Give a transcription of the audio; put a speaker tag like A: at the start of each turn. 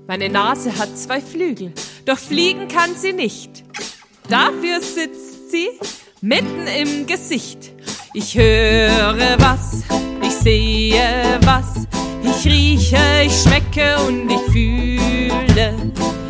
A: Meine Nase hat 2 Flügel, doch fliegen kann sie nicht. Dafür sitzt sie mitten im Gesicht. Ich höre was, ich sehe was, ich rieche, ich schmecke und ich fühle.